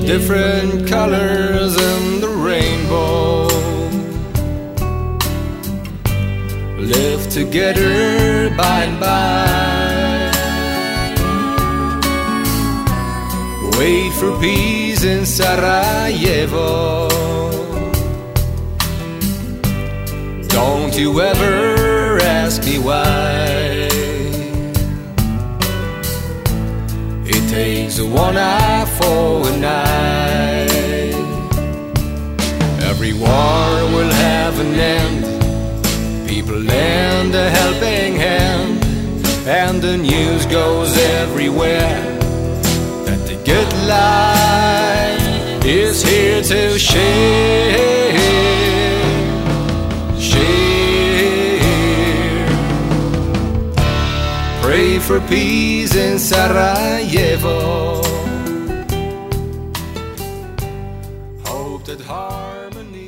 different colors in the rainbow. Live together by and by. Wait for peace in Sarajevo. Don't you ever ask me why. It takes one eye for an eye. Every war will have an end. People lend a helping hand, and the news goes everywhere that the good life is here to share. Pray for peace in Sarajevo. Hope that harmony